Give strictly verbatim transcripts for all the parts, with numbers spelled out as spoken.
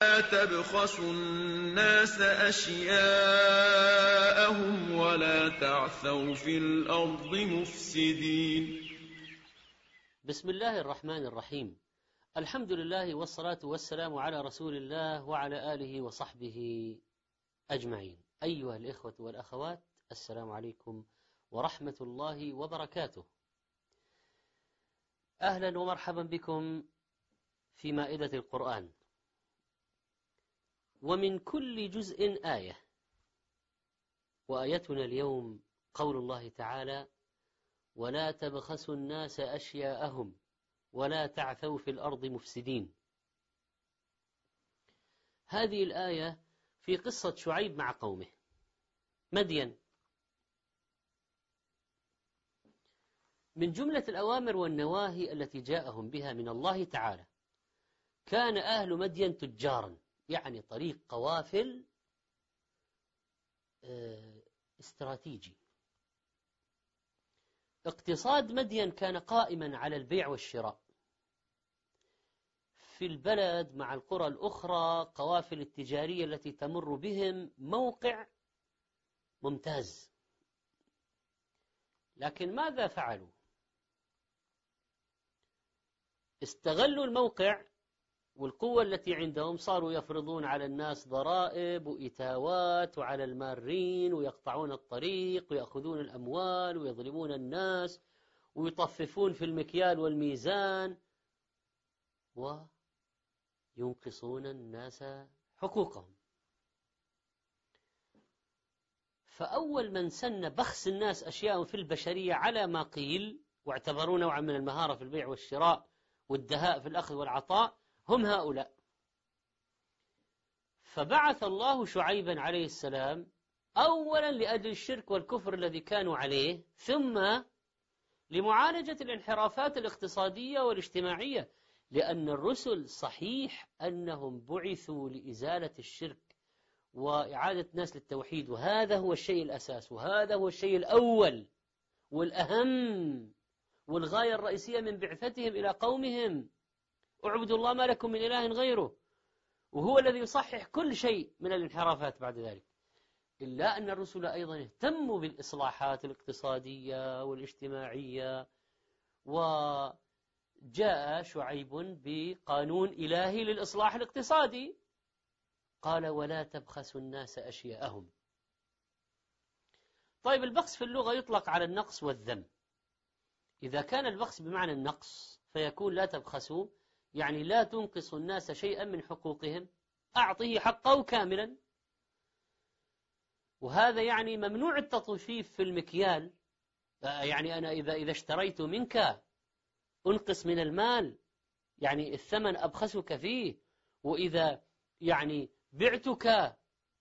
لا تبخسوا الناس أشياءهم ولا تعثوا في الأرض مفسدين. بسم الله الرحمن الرحيم. الحمد لله والصلاة والسلام على رسول الله وعلى آله وصحبه أجمعين. أيها الإخوة والأخوات، السلام عليكم ورحمة الله وبركاته. أهلا ومرحبا بكم في مائدة القرآن. ومن كل جزء آية، وآيتنا اليوم قول الله تعالى: ولا تبخسوا الناس أشياءهم ولا تعثوا في الأرض مفسدين. هذه الآية في قصة شعيب مع قومه مدين. من جملة الأوامر والنواهي التي جاءهم بها من الله تعالى، كان أهل مدين تجارا، يعني طريق قوافل استراتيجي. اقتصاد مدين كان قائما على البيع والشراء في البلد مع القرى الأخرى. قوافل التجارية التي تمر بهم موقع ممتاز، لكن ماذا فعلوا؟ استغلوا الموقع والقوة التي عندهم، صاروا يفرضون على الناس ضرائب وإتاوات وعلى المارين، ويقطعون الطريق ويأخذون الأموال ويظلمون الناس ويطففون في المكيال والميزان وينقصون الناس حقوقهم. فأول من سن بخس الناس أشياء في البشرية على ما قيل، واعتبروا نوعا من المهارة في البيع والشراء والدهاء في الأخذ والعطاء، هم هؤلاء. فبعث الله شعيبا عليه السلام أولا لأجل الشرك والكفر الذي كانوا عليه، ثم لمعالجة الانحرافات الاقتصادية والاجتماعية، لأن الرسل صحيح أنهم بعثوا لإزالة الشرك وإعادة الناس للتوحيد، وهذا هو الشيء الأساس، وهذا هو الشيء الأول والأهم والغاية الرئيسية من بعثتهم إلى قومهم: اعبدوا الله ما لكم من إله غيره. وهو الذي يصحح كل شيء من الانحرافات بعد ذلك. إلا أن الرسل أيضا اهتموا بالإصلاحات الاقتصادية والاجتماعية، وجاء شعيب بقانون إلهي للإصلاح الاقتصادي، قال: ولا تبخسوا الناس أشياءهم. طيب، البخس في اللغة يطلق على النقص والذم. إذا كان البخس بمعنى النقص فيكون لا تبخسوا، يعني لا تنقص الناس شيئا من حقوقهم، أعطه حقه كاملا. وهذا يعني ممنوع التطفيف في المكيال، يعني أنا إذا إذا اشتريت منك أنقص من المال، يعني الثمن أبخسك فيه. وإذا يعني بعتك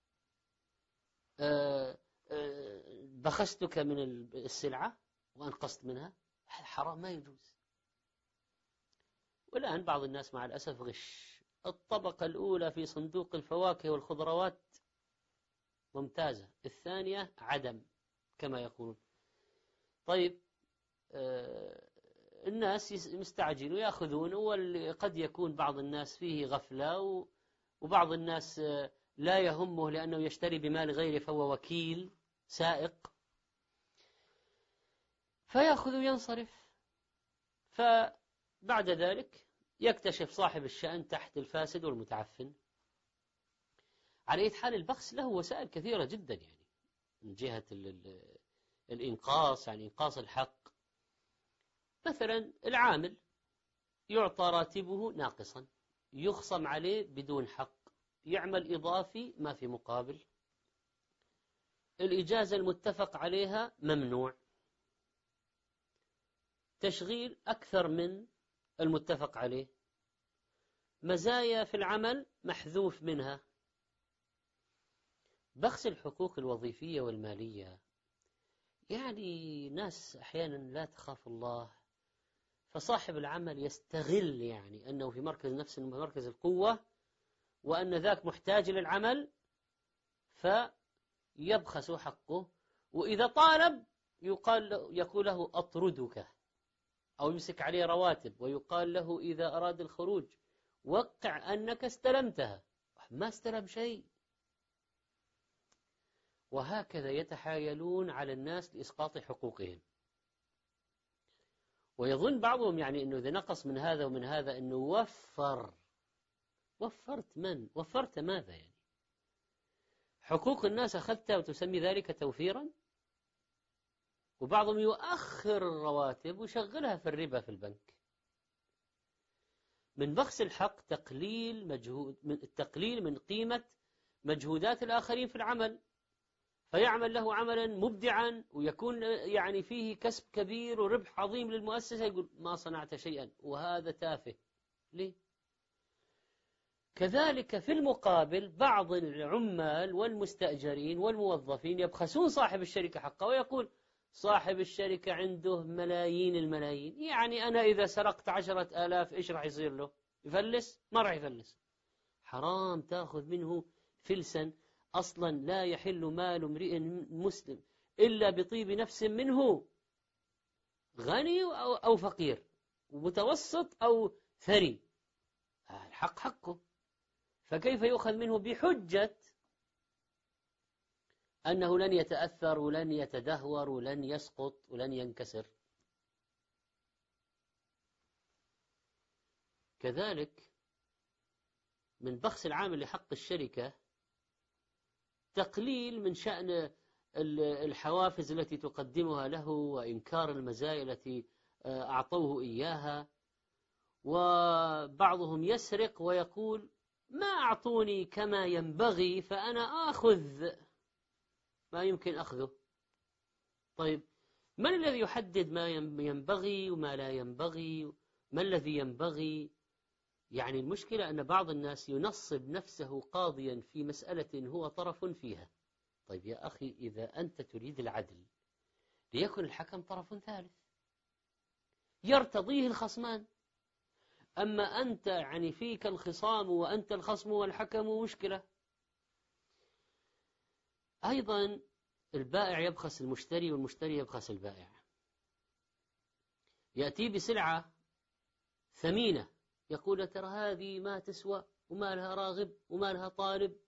بخستك من السلعة وأنقصت منها، هذا حرام، ما يجوز. والآن بعض الناس مع الأسف غش. الطبقة الأولى في صندوق الفواكه والخضروات ممتازة، الثانية عدم كما يقولون. طيب، آه الناس مستعجلون يأخذون، وقد يكون بعض الناس فيه غفلة، وبعض الناس آه لا يهمه لأنه يشتري بمال غيره، فهو وكيل سائق، فيأخذ وينصرف. فبعد ذلك يكتشف صاحب الشأن تحت الفاسد والمتعفن. على أي حال، البخس له وسائل كثيرة جدا، يعني من جهة الإنقاص، يعني إنقاص الحق. مثلا العامل يعطى راتبه ناقصا، يخصم عليه بدون حق، يعمل إضافي ما في مقابل، الإجازة المتفق عليها ممنوع، تشغيل أكثر من المتفق عليه، مزايا في العمل محذوف منها. بخس الحقوق الوظيفية والمالية، يعني ناس أحيانا لا تخاف الله، فصاحب العمل يستغل يعني أنه في مركز نفس مركز القوة، وأن ذاك محتاج للعمل، فيبخس حقه. وإذا طالب يقال يقول له أطردك، أو يمسك عليه رواتب، ويقال له إذا أراد الخروج وقع أنك استلمتها، ما استلم شيء. وهكذا يتحايلون على الناس لإسقاط حقوقهم. ويظن بعضهم يعني أنه إذا نقص من هذا ومن هذا أنه وفر. وفرت من؟ وفرت ماذا يعني؟ حقوق الناس أخذتها وتسمي ذلك توفيرا؟ وبعضهم يؤخر الرواتب ويشغلها في الربا في البنك. من بخس الحق تقليل مجهود من التقليل من قيمة مجهودات الآخرين في العمل، فيعمل له عملا مبدعا ويكون يعني فيه كسب كبير وربح عظيم للمؤسسة، يقول ما صنعت شيئا وهذا تافه. ليه؟ كذلك في المقابل بعض العمال والمستأجرين والموظفين يبخسون صاحب الشركة حقه، ويقول صاحب الشركة عنده ملايين الملايين، يعني أنا إذا سرقت عشرة آلاف إيش راح يصير له؟ يفلس؟ ما راح يفلس. حرام تأخذ منه فلسا أصلا لا يحل مال امرئ مسلم إلا بطيب نفس منه، غني أو, أو فقير، متوسط أو ثري، الحق حقه. فكيف يؤخذ منه بحجة أنه لن يتأثر ولن يتدهور ولن يسقط ولن ينكسر؟ كذلك من بخس العامل لحق الشركة تقليل من شأن الحوافز التي تقدمها له وإنكار المزايا التي أعطوه إياها. وبعضهم يسرق ويقول ما أعطوني كما ينبغي فأنا آخذ ما يمكن أخذه. طيب من الذي يحدد ما ينبغي وما لا ينبغي؟ ما الذي ينبغي؟ يعني المشكلة أن بعض الناس ينصب نفسه قاضيا في مسألة هو طرف فيها. طيب يا أخي إذا أنت تريد العدل ليكن الحكم طرف ثالث يرتضيه الخصمان. أما أنت يعني فيك الخصام وأنت الخصم والحكم مشكلة. أيضا البائع يبخس المشتري والمشتري يبخس البائع. يأتي بسلعة ثمينة يقول ترى هذه ما تسوى وما لها راغب وما لها طالب،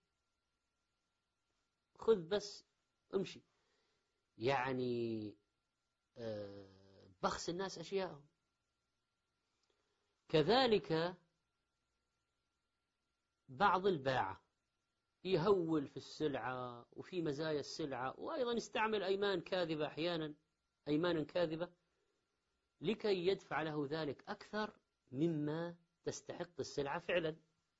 خذ بس امشي. يعني بخس الناس أشياءهم. كذلك بعض الباعة يهول في السلعة وفي مزايا السلعة، وأيضا يستعمل أيمان كاذبة أحيانا، أيمان كاذبة لكي يدفع له ذلك أكثر مما تستحق السلعة فعلا.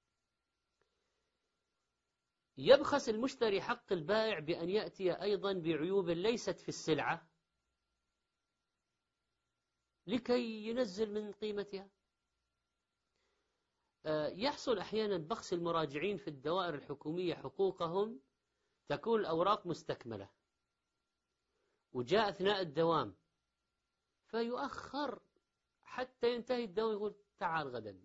يبخس المشتري حق البائع بأن يأتي أيضا بعيوب ليست في السلعة لكي ينزل من قيمتها. يحصل أحيانا بخس المراجعين في الدوائر الحكومية حقوقهم، تكون الأوراق مستكملة وجاء أثناء الدوام فيؤخر حتى ينتهي الدوام، يقول تعال غدا،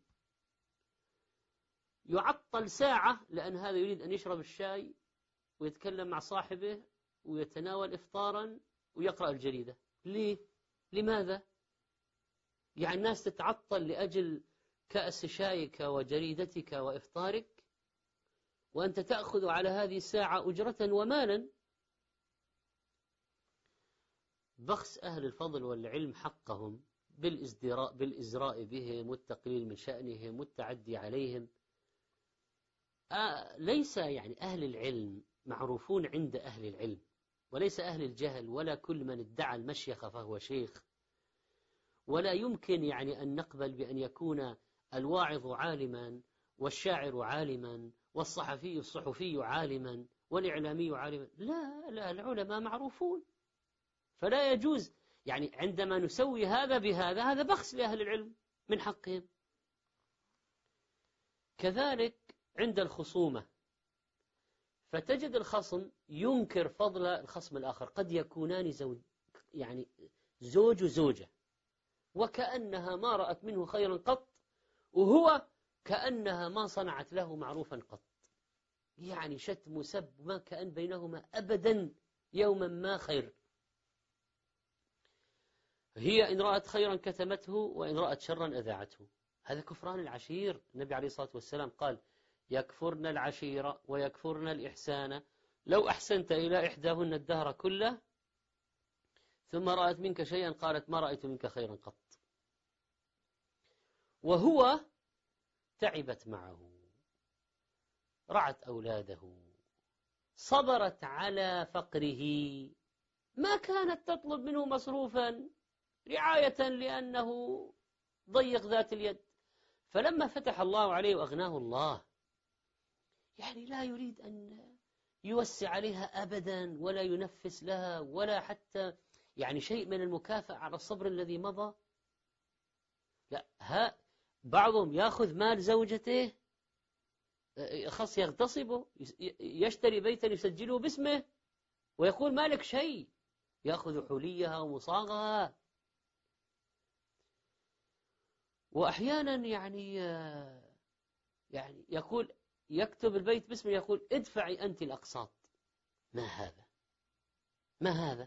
يعطل ساعة لأن هذا يريد أن يشرب الشاي ويتكلم مع صاحبه ويتناول إفطارا ويقرأ الجريدة. ليه؟ لماذا؟ يعني الناس تتعطل لأجل كأس شايك وجريدتك وإفطارك، وأنت تأخذ على هذه الساعة أجرة ومالا. بخس أهل الفضل والعلم حقهم بالإزدراء بالإزراء بهم والتقليل من شأنهم والتعدي عليهم. آه ليس يعني أهل العلم معروفون عند أهل العلم، وليس أهل الجهل، ولا كل من ادعى المشيخة فهو شيخ. ولا يمكن يعني أن نقبل بأن يكون الواعظ عالما والشاعر عالما والصحفي الصحفي عالما والإعلامي عالما. لا لا، العلماء معروفون، فلا يجوز يعني عندما نسوي هذا بهذا، هذا بخس لأهل العلم من حقهم. كذلك عند الخصومة فتجد الخصم ينكر فضل الخصم الآخر، قد يكونان زوج يعني زوج وزوجة وكأنها ما رأت منه خيرا قط، وهو كأنها ما صنعت له معروفا قط، يعني شتم وسب ما كأن بينهما أبدا يوما ما خير. هي إن رأت خيرا كتمته وإن رأت شرا أذاعته. هذا كفران العشير. النبي عليه الصلاة والسلام قال يكفرن العشيرة ويكفرن الإحسان. لو أحسنت إلى إحداهن الدهر كله ثم رأت منك شيئا قالت ما رأيت منك خيرا قط. وهو تعبت معه، رعت أولاده، صبرت على فقره، ما كانت تطلب منه مصروفا رعاية لأنه ضيق ذات اليد. فلما فتح الله عليه وأغناه الله يعني لا يريد أن يوسع عليها أبدا ولا ينفس لها ولا حتى يعني شيء من المكافأة على الصبر الذي مضى. لا، ها بعضهم يأخذ مال زوجته خاص يغتصبه، يشتري بيتا يسجله باسمه ويقول مالك شيء، يأخذ حليها ومصاغها. وأحيانا يعني يعني يقول يكتب البيت باسمه يقول ادفعي أنت الأقساط. ما هذا؟ ما هذا؟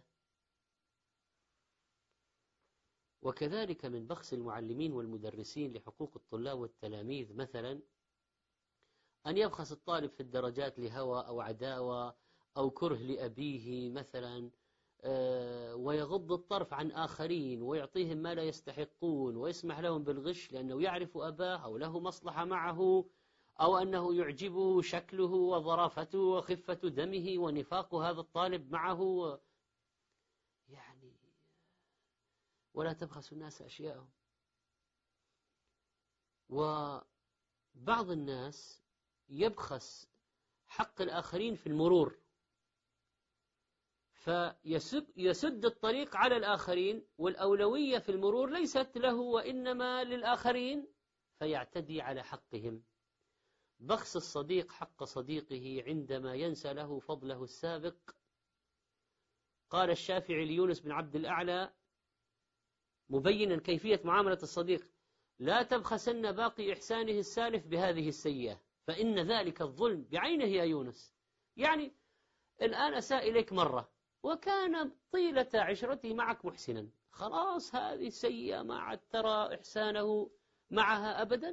وكذلك من بخس المعلمين والمدرسين لحقوق الطلاب والتلاميذ مثلا أن يبخس الطالب في الدرجات لهوى أو عداوة أو كره لأبيه مثلا، ويغض الطرف عن آخرين ويعطيهم ما لا يستحقون ويسمح لهم بالغش لأنه يعرف أباه أو له مصلحة معه أو أنه يعجبه شكله وظرافته وخفة دمه ونفاق هذا الطالب معه. يعني ولا تبخسوا الناس أشياءهم. وبعض الناس يبخس حق الآخرين في المرور فيسد الطريق على الآخرين والأولوية في المرور ليست له وإنما للآخرين فيعتدي على حقهم. بخس الصديق حق صديقه عندما ينسى له فضله السابق. قال الشافعي ليونس بن عبد الأعلى مبينا كيفية معاملة الصديق: لا تبخسن باقي إحسانه السالف بهذه السيئة فإن ذلك الظلم بعينه يا يونس. يعني الآن أساء إليك مرة وكان طيلة عشرته معك محسنا، خلاص هذه سيئة ما عاد ترى إحسانه معها أبدا.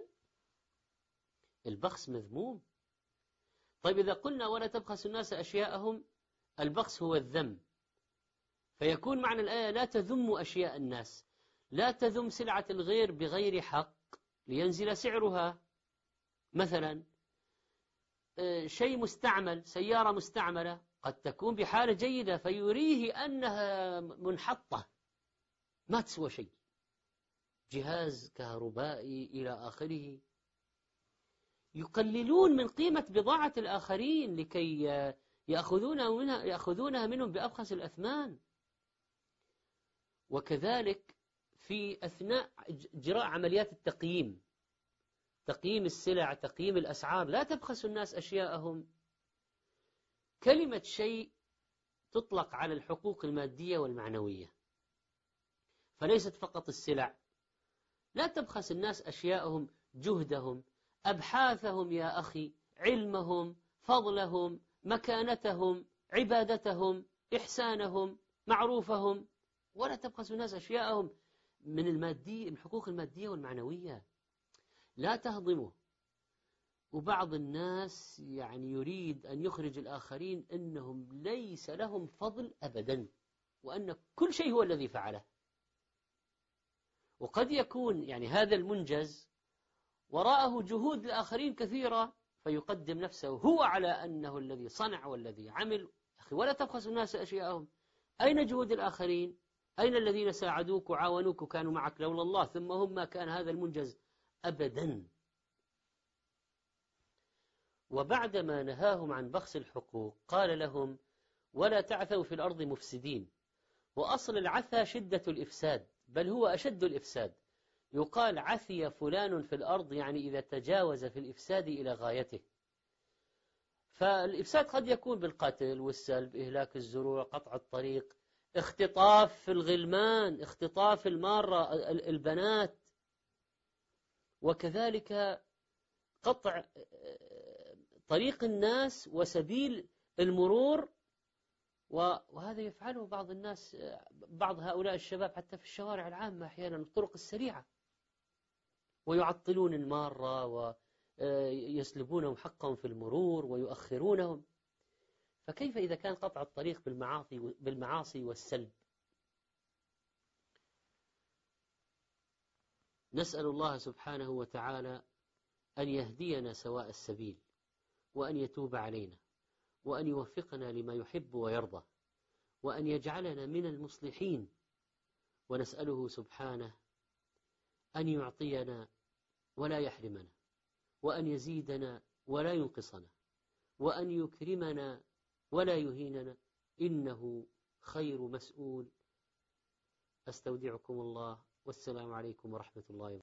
البخس مذموم. طيب إذا قلنا ولا تبخس الناس أشياءهم، البخس هو الذم، فيكون معنى الآية لا تذم أشياء الناس، لا تذم سلعة الغير بغير حق لينزل سعرها. مثلا شيء مستعمل، سيارة مستعملة قد تكون بحالة جيدة فيريه أنها منحطة ما تسوى شيء، جهاز كهربائي إلى آخره، يقللون من قيمة بضاعة الآخرين لكي يأخذونها منها يأخذونها منهم بأبخس الأثمان. وكذلك في أثناء جراء عمليات التقييم، تقييم السلع، تقييم الأسعار، لا تبخسوا الناس أشياءهم. كلمة شيء تطلق على الحقوق المادية والمعنوية، فليست فقط السلع. لا تبخس الناس أشياءهم، جهدهم، أبحاثهم يا أخي، علمهم، فضلهم، مكانتهم، عبادتهم، إحسانهم، معروفهم. ولا تبخسوا الناس أشياءهم من المادية، من الحقوق المادية والمعنوية، لا تهضمه. وبعض الناس يعني يريد أن يخرج الآخرين أنهم ليس لهم فضل أبدا وأن كل شيء هو الذي فعله. وقد يكون يعني هذا المنجز وراءه جهود الآخرين كثيرة فيقدم نفسه هو على أنه الذي صنع والذي عمل. أخي ولا تبخسوا الناس أشياءهم. أين جهود الآخرين؟ أين الذين ساعدوك وعاونوك وكانوا معك لولا الله ثم هم ما كان هذا المنجز أبدا. وبعدما نهاهم عن بخس الحقوق قال لهم: ولا تعثوا في الأرض مفسدين. وأصل العثى شدة الإفساد، بل هو أشد الإفساد. يقال عثي فلان في الأرض يعني إذا تجاوز في الإفساد إلى غايته. فالإفساد قد يكون بالقتل والسلب، إهلاك الزروع، قطع الطريق، اختطاف في الغلمان، اختطاف المارة البنات، وكذلك قطع طريق الناس وسبيل المرور. وهذا يفعله بعض الناس، بعض هؤلاء الشباب حتى في الشوارع العامة أحيانا الطرق السريعة، ويعطلون المارة يسلبونهم حقهم في المرور ويؤخرونهم، فكيف إذا كان قطع الطريق بالمعاصي بالمعاصي والسلب؟ نسأل الله سبحانه وتعالى أن يهدينا سواء السبيل، وأن يتوب علينا، وأن يوفقنا لما يحب ويرضى، وأن يجعلنا من المصلحين، ونسأله سبحانه أن يعطينا ولا يحرمنا، وأن يزيدنا ولا ينقصنا، وأن يكرمنا ولا يهيننا، إنه خير مسؤول. أستودعكم الله، والسلام عليكم ورحمة الله وبركاته.